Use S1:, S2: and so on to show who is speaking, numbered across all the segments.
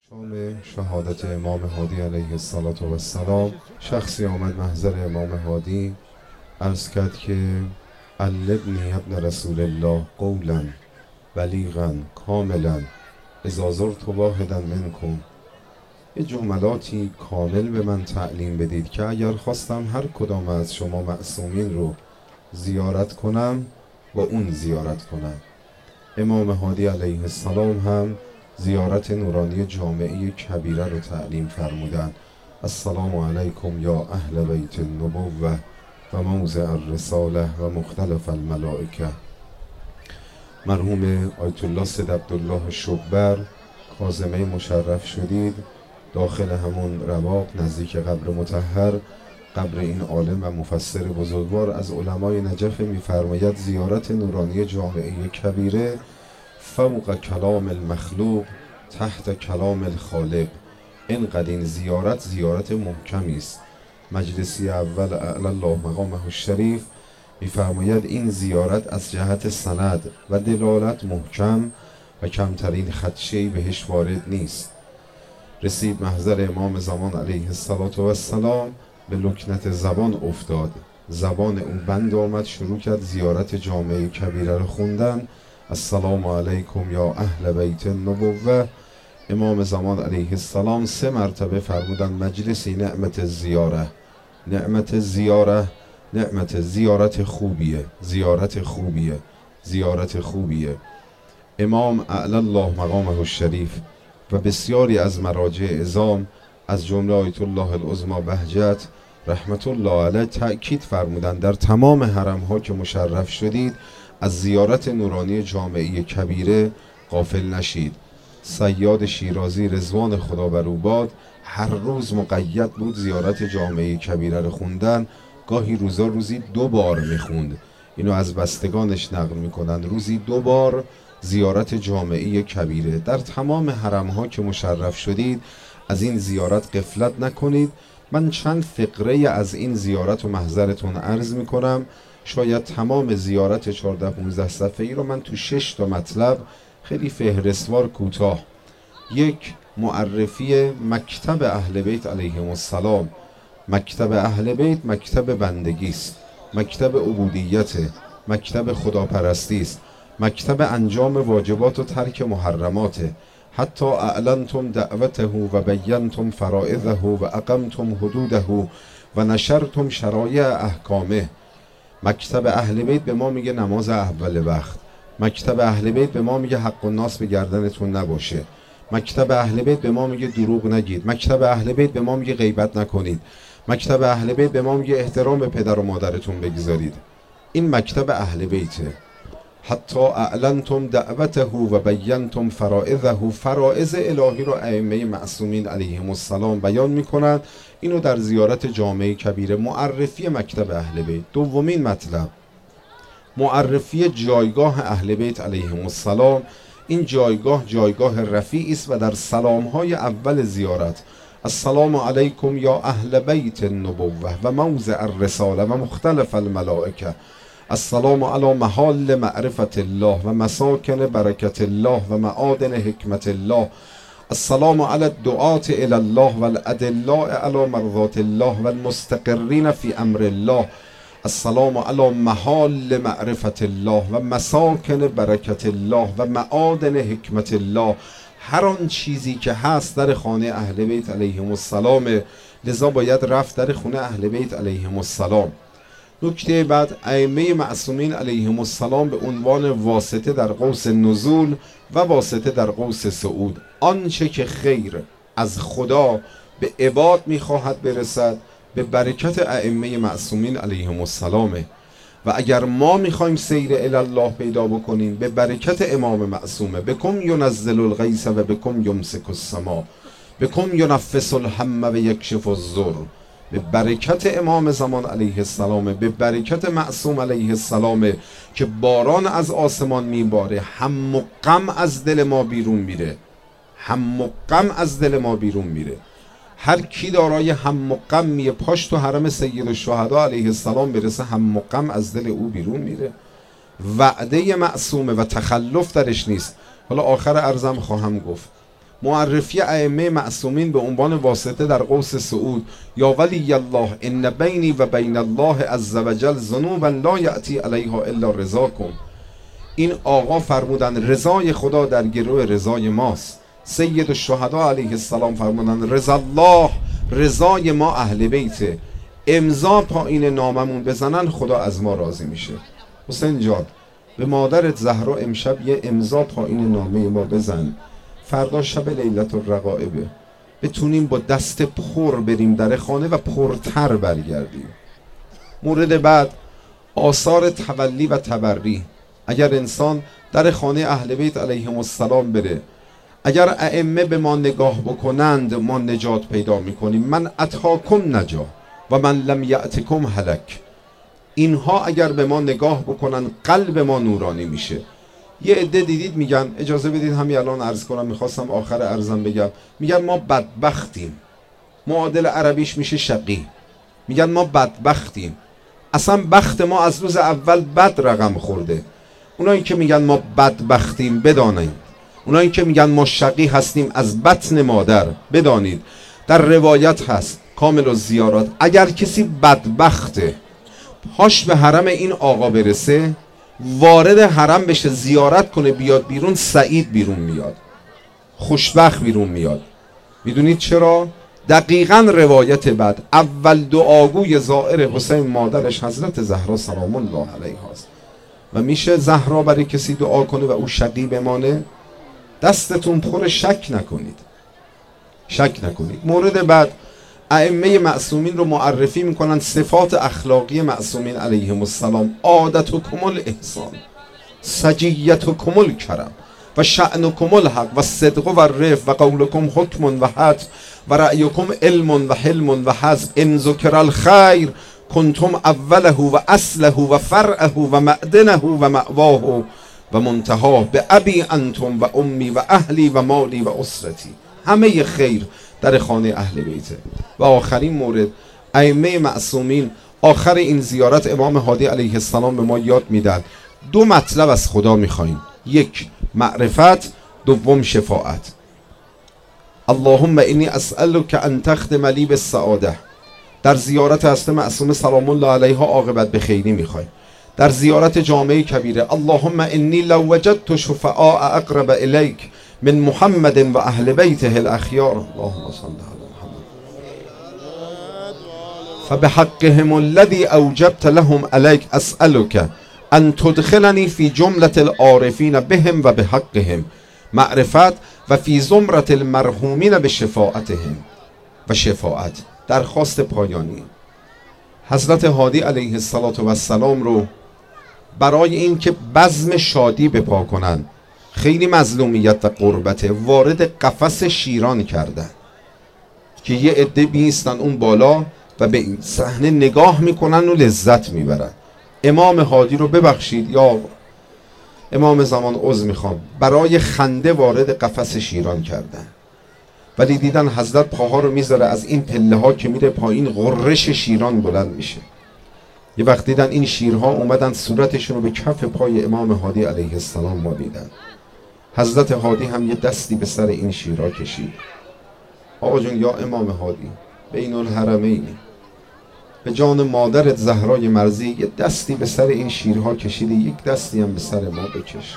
S1: شام شهادت امام هادی علیه السلام، شخصی آمد محضر امام هادی عرض کرد که علمنی ابن رسول الله قولا بلیغا کاملا اذا زرت واحدا منکم. یه جملاتی کامل به من تعلیم بدید که اگر خواستم هر کدام از شما معصومین رو زیارت کنم با اون زیارت کنم. امام هادی علیه السلام هم زیارت نورانی جامعه کبیره رو تعلیم فرمودن. السلام علیکم یا اهل بیت النبوة و موضع الرساله و مختلف الملائکه. مرحوم آیت الله سید عبدالله شبر کاظمه مشرف شدید داخل همون رواق نزدیک قبر مطهر، قبر این عالم و مفسر بزرگوار از علمای نجف می‌فرماید زیارت نورانی جامعه کبیره فوق کلام المخلوق تحت کلام الخالق. اینقدر این زیارت محکمی است. مجلسی اول اعلی الله مقامه الشریف می‌فرماید این زیارت از جهت سند و دلالت محکم و کمترین خدشه‌ای بهش وارد نیست. رسید محضر امام زمان علیه السلام، به لکنت زبان افتاد، زبان اون بند آمد، شروع کرد زیارت جامعه کبیره رو خوندن. السلام علیکم یا اهل بیت النبوة. امام زمان علیه السلام 3 مرتبه فرمودن مجلسی نعمت الزیاره، نعمت زیاره، نعمت زیارت خوبیه، زیارت خوبیه. امام اعلی الله مقامه الشریف و بسیاری از مراجع عظام از جمله آیت الله العظمی بهجت رحمت الله علیه تأکید فرمودند در تمام حرم ها که مشرف شدید از زیارت نورانی جامعه کبیره غافل نشید. صیاد شیرازی رضوان خدا بر او باد هر روز مقید بود زیارت جامعه کبیره رو خوندن. گاهی روزی 2 بار میخوند. اینو از بستگانش نقل میکنند. روزی 2 بار زیارت جامعه کبیره. در تمام حرم ها که مشرف شدید از این زیارت غفلت نکنید. من چند فقره از این زیارت و محضرتون عرض میکنم. شاید تمام زیارت 14-15 صفحه‌ای رو من تو 6 تا مطلب خیلی فهرستوار کوتاه. 1. معرفی مکتب اهل بیت علیهم السلام. مکتب اهل بیت مکتب بندگی است، مکتب عبودیت، مکتب خداپرستی است، مکتب انجام واجبات و ترک محرمات. حتی اعلنتم دعوته و بینتم فرائضه و اقمتم حدوده و نشرتم شرایع احکامه. مکتب اهل بیت به ما میگه نماز اول وقت. مکتب اهل بیت به ما میگه حق الناس به گردنتون نباشه. مکتب اهل بیت به ما میگه دروغ نگید. مکتب اهل بیت به ما میگه غیبت نکنید. مکتب اهل بیت به ما میگه احترام به پدر و مادرتون بگذارید. این مکتب اهل بیته. حتی اعلنتم دعوته و بینتم فرائضه. فرائض الهی رو ائمه معصومین علیهم السلام بیان میکنند. اینو در زیارت جامعه کبیره. معرفی مکتب اهل بیت. دومین مطلب معرفی جایگاه اهل بیت علیهم السلام. این جایگاه رفیعی است و در سلام‌های اول زیارت السلام علیکم یا اهل بیت النبوة و موضع الرساله و مختلف الملائکه. السلام علی محال معرفت الله و مساکن برکت الله و معادن حکمت الله. السلام علی الدعاة الی الله و الادلاء علی مرضات الله و المستقرین فی امر الله. السلام علی محال معرفت الله و مساکن برکت الله و معادن حکمت الله. هر آن چیزی که هست در خانه اهل بیت علیهم السلام، لذا باید رفت در خونه اهل بیت علیهم السلام. نکته بعد ائمه معصومین علیهم السلام به عنوان واسطه در قوس نزول و واسطه در قوس صعود. آنچه که خیر از خدا به عباد میخواهد برسد به برکت ائمه معصومین علیهم السلامه و اگر ما میخوایم سیر الی الله پیدا بکنیم به برکت امام معصومه. بکم ینزل الغیث و بکم یمسک السما، بکم ینفس الهم و یکشف الضر. به برکت امام زمان علیه السلام، به برکت معصوم علیه السلام که باران از آسمان میباره. هم و غم از دل ما بیرون میره، هم و غم از دل ما بیرون میره. هر کی دارای هم و غمیه پاش تو حرم سید الشهدا علیه السلام برسه هم و غم از دل او بیرون میره. وعده معصومه و تخلف درش نیست. حالا آخر عرضم خواهم گفت معرفی ائمه معصومین به عنوان واسطه در قوس صعود. یا ولی الله ان بینی و بین الله عز وجل ذنوبا لا یأتی علیها الا رضاکم. این آقا فرمودن رضای خدا در گروه رضای ماست. سید الشهدا علیه السلام فرمودن رضا الله، رضای ما اهل بیته. امضا پایین ناممون بزنن خدا از ما راضی میشه. حسین جان به مادرت زهرا امشب یه امضا پایین نامه ما بزن، فردا شب لیلت الرقائبه بتونیم با دست پر بریم در خانه و پرتر برگردیم. مورد بعد آثار تولی و تبری. اگر انسان در خانه اهل بیت علیهم السلام بره، اگر ائمه به ما نگاه بکنند ما نجات پیدا میکنیم. من اتاکم نجا و من لم یأتکم هلک. اینها اگر به ما نگاه بکنن قلب ما نورانی میشه. یه عده دیدید میگن، اجازه بدید همین الان عرض کنم، میخواستم آخر عرضم بگم، میگن ما بدبختیم. معادل عربیش میشه شقی. میگن ما بدبختیم. اصلا بخت ما از روز اول بد رقم خورده. اونایی که میگن ما بدبختیم بدانید، اونایی که میگن ما شقی هستیم از بطن مادر بدانید، در روایت هست کامل الزیارات اگر کسی بدبخته پاش به حرم این آقا برسه، وارد حرم بشه زیارت کنه بیاد بیرون، سعید بیرون میاد، خوشبخت بیرون میاد. میدونید چرا؟ دقیقاً روایت بعد اول دعاگوی زائر حسین مادرش حضرت زهرا سلام الله علیها است. و میشه زهرا برای کسی دعا کنه و او شقی بمانه؟ دستتون پر شک نکنید، شک نکنید. مورد بعد ائمه معصومین رو معرفی میکنن صفات اخلاقی معصومین علیهم السلام. عادتکم الاحسان، سجیتکم الکرم و شأنکم الحق و صدق و رفق و قولکم حکم و حد و رأیکم علم و حلم و حزم. ان ذکر الخیر کنتم اوله و اصله و فرعه و معدنه و مأواه و منتهاه به ابی انتم و امی و اهلی و مالی و اسرتی. همه خیر در خانه اهل بیته. و آخرین مورد ائمه معصومین آخر این زیارت امام هادی علیه السلام به ما یاد میدن دو مطلب از خدا میخوایم، یک معرفت، دوم شفاعت. اللهم انی اسألک ان تختم لی بالسعاده. در زیارت حضرت معصومه سلام الله علیها عاقبت به خیری میخوایم. در زیارت جامعه کبیره اللهم انی لو وجدت شفعاء اقرب الیک من محمد و اهل بیته الاخیار اللهم صل علی محمد فبحقهم الذي اوجبت لهم علیک اسألک ان تدخلنی فی جملة العارفین بهم و بحقهم معرفت و فی زمرة المرحومین بشفاعتهم و شفاعت. درخواست پایانی حضرت هادی علیه السلام رو برای اینکه بزم شادی بپا کنن، خیلی مظلومیت و غربت، وارد قفس شیران کردن که یه عده بیستن اون بالا و به این صحنه نگاه میکنن و لذت میبرن. امام هادی رو ببخشید یا امام زمان عذر میخوام، برای خنده وارد قفس شیران کردن، ولی دیدن حضرت پاها رو میذاره از این پله ها که میره پایین غرش شیران بلند میشه. یه وقت دیدن این شیرها اومدن صورتشون رو به کف پای امام هادی علیه السلام مالیدن. حضرت هادی هم یه دستی به سر این شیرها کشید. آقا جون یا امام هادی بین الحرمین، به جان مادرت زهرای مرضی یه دستی به سر این شیرها کشیده، یک دستی هم به سر ما بکش.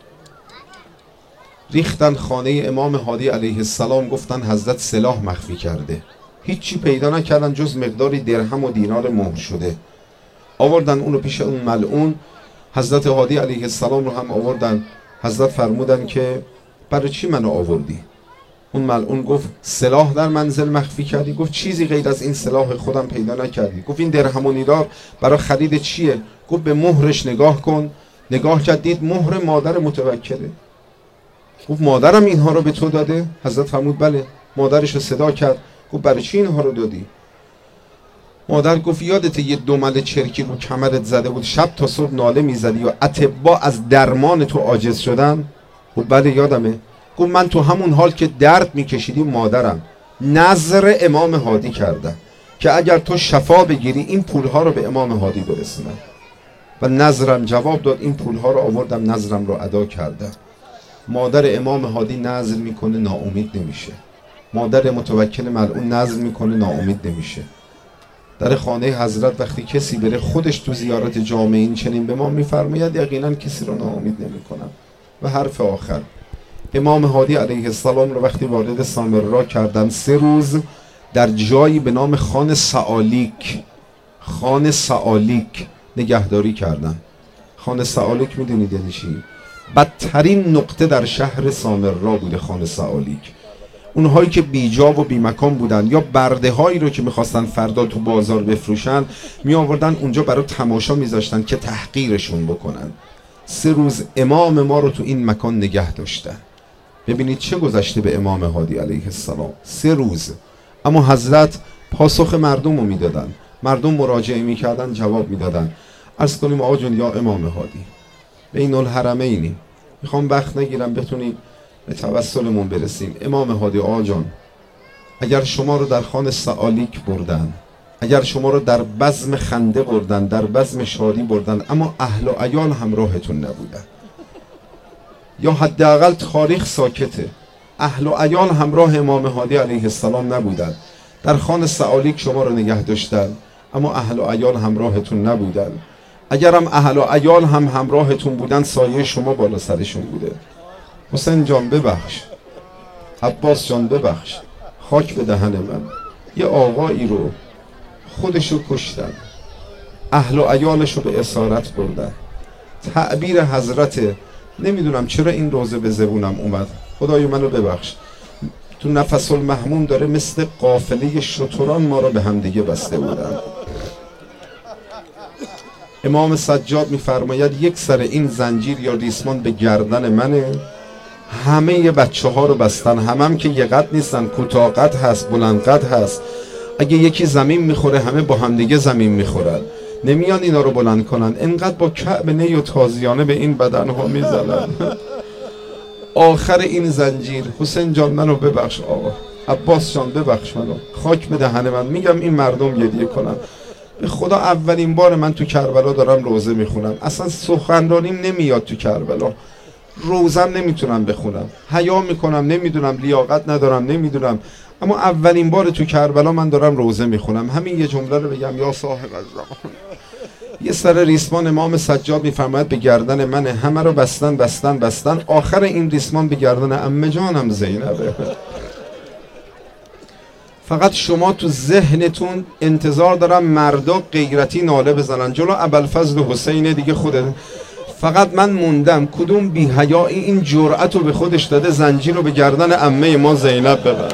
S1: ریختن خانه امام هادی علیه السلام، گفتن حضرت سلاح مخفی کرده. هیچی پیدا نکردن جز مقداری درهم و دینار مهر شده. آوردن اونو پیش اون ملعون. حضرت هادی علیه السلام رو هم آوردن. حضرت فرمودن که برای چی منو آوردی؟ اون ملعون گفت سلاح در منزل مخفی کردی؟ گفت چیزی غیر از این سلاح خودم پیدا نکردی. گفت این درهم و دینار برای خرید چیه؟ گفت به مهرش نگاه کن. نگاه کرد دید مهر مادر متوکله. گفت مادرم اینها رو به تو داده؟ حضرت فرمود بله. مادرش رو صدا کرد، گفت برای چی اینها رو دادی؟ مادر گفت یادته یه دمل چرکی رو کمرت زده بود، شب تا صبح ناله میزدی و اطباء از درمان تو عاجز شدن؟ گفت بله یادمه. گفت من تو همون حال که درد میکشیدی مادرم نظر امام هادی کردم که اگر تو شفا بگیری این پولها رو به امام هادی برسونم و نظرم جواب داد. این پولها رو آوردم نظرم رو ادا کردم. مادر امام هادی نذر میکنه ناامید نمیشه، مادر متوکل ملعون نذر میکنه ناامید نمیشه. در خانه حضرت وقتی کسی بره خودش تو زیارت جامع این چنین به ما میفرماید یقینا کسی رو ناامید نمیکنم. و حرف آخر، امام هادی علیه السلام رو وقتی وارد سامرا کردن 3 روز در جایی به نام خان سعالیک نگهداری کردن. خان سعالیک میدونید یعنی چی؟ بدترین نقطه در شهر سامرا بوده خان سعالیک. اونهایی که بیجا و بیمکان بودن یا برده هایی رو که میخواستن فردا تو بازار بفروشن می آوردن اونجا برای تماشا میذاشتن که تحقیرشون بکنن. 3 روز امام ما رو تو این مکان نگه داشتن. ببینید چه گذشته به امام هادی علیه السلام. 3 روز. اما حضرت پاسخ مردم رو میدادن، مردم مراجعه میکردن جواب میدادن. عرض کنیم آقا جون یا امام هادی بین الحرمینی، میخوام وقت نگیرم بتونیم به توسلمون برسیم. امام هادی آقا جان، اگر شما رو در خان سعالیک بردن، اگر شما رو در بزم خنده بردن، در بزم شادی بردن، اما اهل و عیال همراهتون نبودن، یا حداقل تاریخ ساکته، اهل و عیال همراه امام هادی علیه السلام نبودن، در خان سعالیک شما رو نگه داشتن اما اهل و عیال همراهتون نبودن. اگرم اهل و عیال هم همراهتون بودن سایه شما بالا سرشون بوده. حسین جان ببخش، عباس جان ببخش، خاک به دهن من، یه آقایی رو خودشو کشتن، اهل و عیالشو به اسارت بردن. تعبیر حضرت، نمیدونم چرا این روزه به زبونم اومد، خدای منو ببخش، تو نفس المحموم داره مثل قافله شتران ما رو به هم دیگه بسته بودن. امام سجاد میفرماید یک سر این زنجیر یا ریسمان به گردن منه، همه بچه ها رو بستن، هم که یه قد نیستن، کوتاه قد هست، بلند قد هست. اگه یکی زمین میخوره همه با هم دیگه زمین میخورن، نمیان اینا رو بلند کنن، انقدر با کعب نی و تازیانه به این بدن ها میزنن. آخر این زنجیر، حسین جان منو ببخش آقا، عباس جان ببخش منو، خاک به دهن من، میگم این مردم گریه کنن. به خدا اولین بار من تو کربلا دارم روزه میخونم، اصلا سخنرانیم نمیاد تو کربلا، روزم نمیتونم بخونم، حیا میکنم، نمیدونم لیاقت ندارم، نمیدونم، اما اولین بار تو کربلا من دارم روزه میخونم. همین یه جمله رو بگم، یا صاحب الزمان. یه سر ریسمان امام سجاد میفرماید به گردن منه، همه رو بستن بستن بستن، آخر این ریسمان به گردن عمه جانم زینبه. فقط شما تو ذهنتون انتظار دارم مردا غیرتی ناله بزنن جلو ابوالفضل حسین دیگه خودت. فقط من موندم کدوم بی حیایی این جرأت رو به خودش داده زنجیر رو به گردن عمه ما زینب ببند؟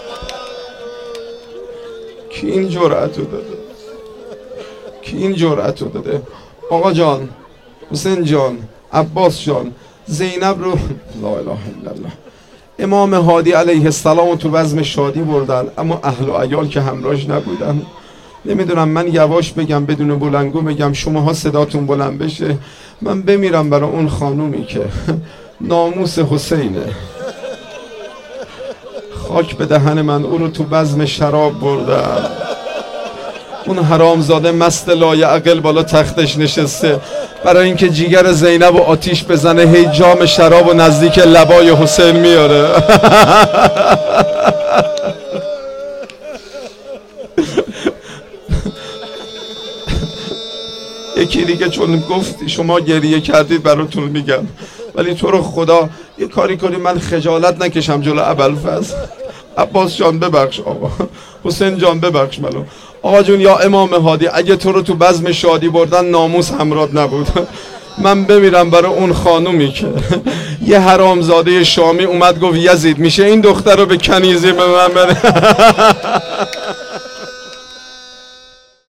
S1: کی این جرأت رو داده؟ کی این جرأت رو داده؟ آقا جان، حسین جان، عباس جان، زینب رو لا اله الا الله. امام هادی علیه السلام تو بزم شادی بردن اما اهل و عیال که همراهش نبودن. نمیدونم من یواش بگم بدون بلندگو بگم، شماها صداتون بلند بشه، من بمیرم برای اون خانومی که ناموس حسینه. خاک به دهن من، او رو تو بزم شراب بردن، اون حرامزاده مست لایعقل بالا تختش نشسته برای اینکه جیگر زینب و آتیش بزنه، هی جام شراب و نزدیک لبای حسین میاره. یکی دیگه چون گفت شما گریه کردید براتون میگم، ولی تو رو خدا یه کاری کنی من خجالت نکشم جلو ابوالفضل. عباس جان ببخش آقا، حسین جان ببخش منو. آقا جون یا امام هادی، اگه تو رو تو بزم شادی بردن ناموس همرات نبود، من بمیرم برای اون خانومی که یه حرامزاده شامی اومد گفت یزید میشه این دختر رو به کنیزی به من بده.